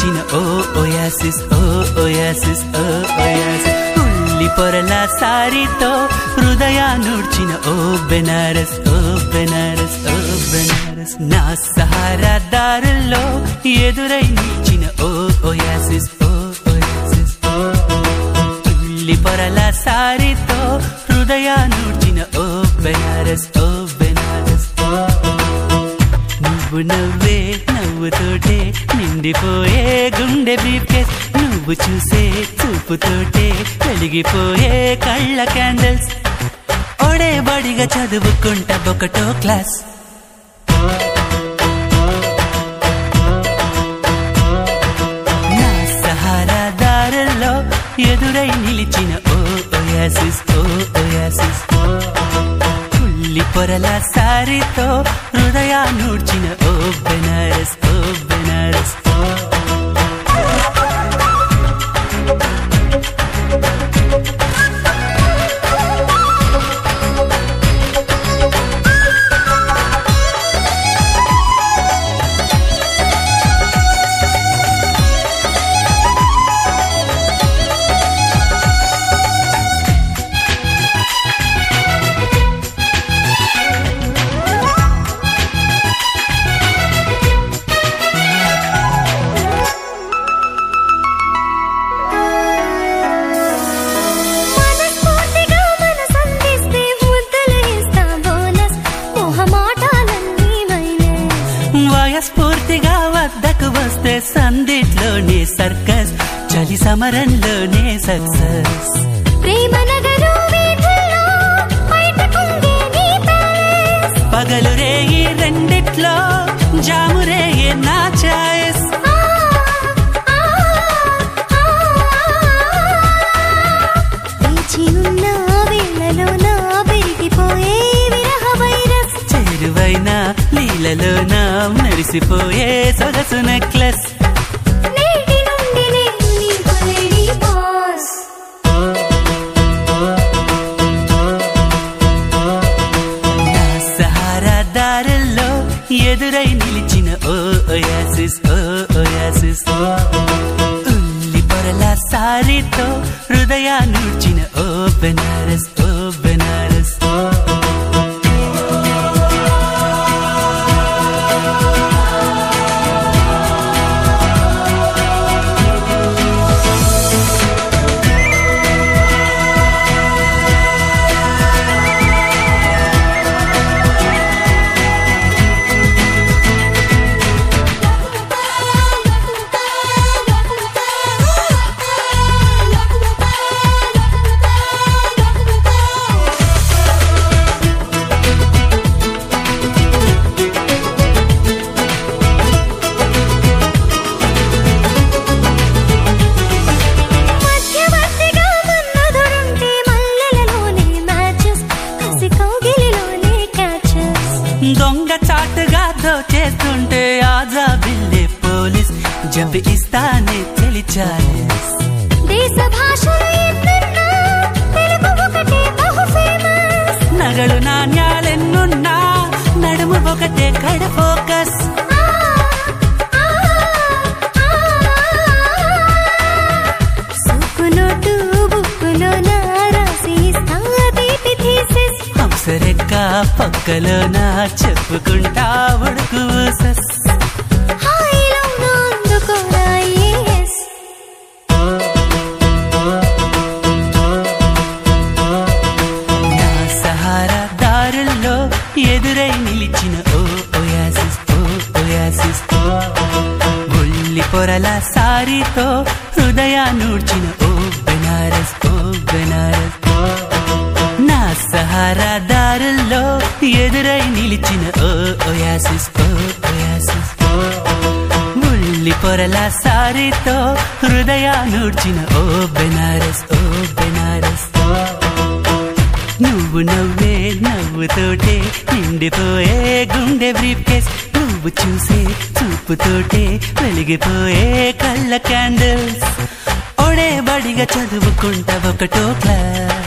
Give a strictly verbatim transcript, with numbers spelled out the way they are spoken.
నిలిచిన ఓ ఒయాసిస్ ఓ ఒయాసిస్ ఓ ఒయాసిస్ ఉల్లి పొరల సారీతో హృదయాన్నుడ్చిన ఓ బెనారస్ ఓ బెనారస్ ఓ బెనారస్ నా సహారా దారుల్లో ఎదురై నిలిచిన ఓ ఒయాసిస్ ఓ ఒయాసిస్ ఉల్లి పొరల సారీతో హృదయాన్నుడ్చిన ఓ బెనారస్ ఓ బెనారస్ నువ్వు నవ్వే నవ్వుతోటే నిండిపోయే గుండె బ్రీఫ్ కేస్ నువ్వు చూసే చూపుతోటే వెలిగిపోయే కళ్ళ క్యాండిల్స్ ఒడే బడిగా చదువుకుంటా ఒకటో క్లాస్ నా సహారా దారుల్లో ఎదురై నిలిచిన ఓ ఒయాసిస్ ఓ ఒయాసిస్ ఉల్లి పొరల సారీతో హృదయాన్నుడ్చిన ఓ బెనారస్ ఓ బెనారస్ స్ఫూర్తిగా వద్దకు వస్తే సందిట్లోనే సర్కస్ చలి సమరంలోనే సక్సెస్ ప్రేమ నగరు వీధుల్లో బయటకుందే నీ పేస్ పగలు రేయి రెండిట్లో జాము రేయి నా చాయిస్ వేచి ఉన్న వేళలో నా పెరిగిపోయే విరహ వైరస్ చేరువైన లీలలో నా మెరిసిపోయే సొగసు నెక్లెస్ నేటి నుండి నేను నీకు లేడీ బాస్ నా సహారా దారుల్లో ఎదురై నిలిచిన ఓ ఒయాసిస్ ఓ ఒయాసిస్ ఉల్లి పొరల సారీతో హృదయాన్నుడ్చిన ఓ బెనారస్ ఓ బెనారస్ దొంగ చాటుగా దోచేస్తుంటే ఆజా బిల్లే పోలీస్ జంపి ఇస్తానే చెలి చాయిస్ దేశ భాషలు ఎన్నెన్నో తెలుగు ఒకటే బహు ఫేమస్ నగలు నాణ్యాలెన్నున్నా నడుము ఒకటే కడ ఫోకస్ సుక్కు నోటు బుక్కులో నా రాసి ఇస్తా తీపి థీసిస్ హంసరెక్క పక్కలో నా చెప్పుకుంటా ఉడుకు సస్ హాయిలో అందుకోరా ఎస్ నా సహారా దారుల్లో ఎదురై నిలిచిన ఓ ఒయాసిస్ ఓ ఒయాసిస్ ఉల్లి పొరల సారీతో హృదయాన్నుడ్చిన ఓ బెనారస్ ఓ బెనారస్ నా సహారా దారుల్లో ఎదురై నిలిచిన ఓ ఒయాసిస్ ఓ ఒయాసిస్ ఉల్లి పొరల సారీతో హృదయాన్నుడ్చిన ఓ బెనారస్ ఓ బెనారస్ నువ్వు నవ్వే నవ్వుతోటే నిండిపోయే గుండె బ్రీఫ్ కేస్ నువ్వు చూసే చూపుతోటే వెలిగిపోయే కళ్ళ క్యాండిల్స్ ఒడే బడిగా చదువుకుంటా ఒకటో క్లాస్.